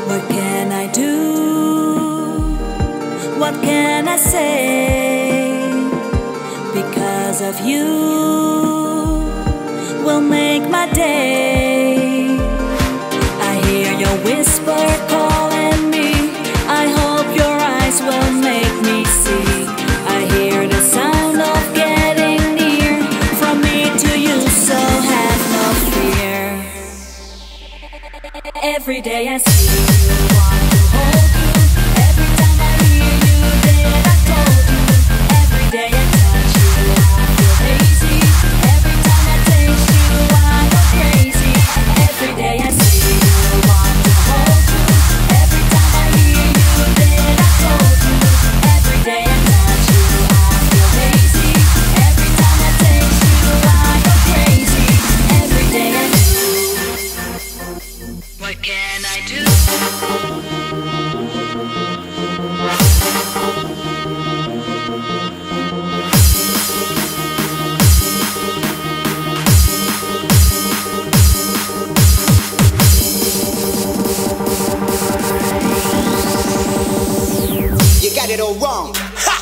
What can I do? What can I say? Because of you will make my day. I hear your whisper calling me. I hope your eyes will make me see. I hear the sound of getting near, from me to you, so have no fear. Every day I see you, want to hold you. Every time I hear you, that I told you. Every day I touch you, I feel hazy. Every time I taste you, I go crazy. Every day I see you, want to hold you. Every time I hear you, that I told you. Every day I touch you, I feel hazy. Every time I taste you, I go crazy. Every day I do. What can I do? You got it all wrong. Ha!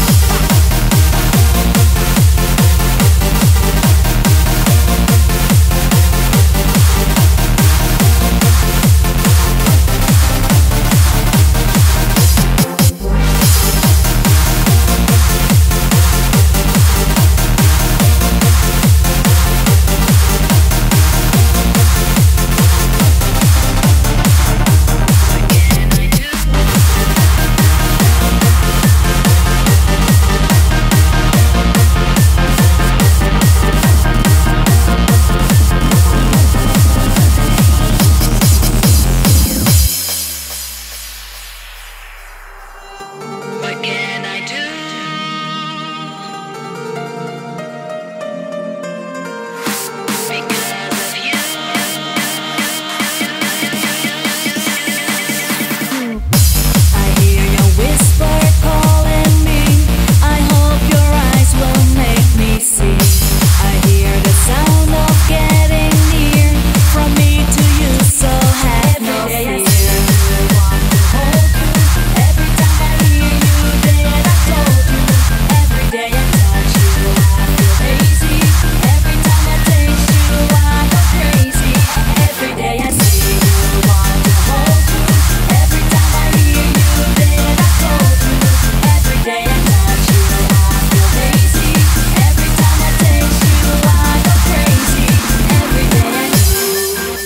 What can I do? Because of you. I hear your whisper calling me. I hope your eyes will make me see. I hear the sound of getting near, from me to you, so have no fear.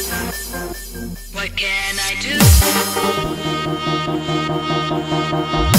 What can I do?